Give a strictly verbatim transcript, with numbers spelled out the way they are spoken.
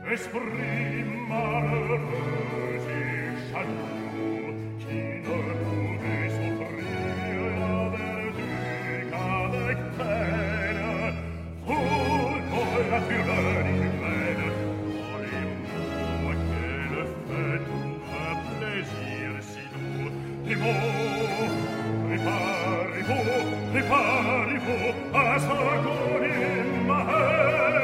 esprit malheureux et jaloux qui ne pouvait s'offrir la vertu qu'avec peine. Vous, dans la fureur humaine, dans les mots qu'elle fait tout un plaisir si doux, des mots, préparez-vous, préparez-vous à sa agonie, ma haine.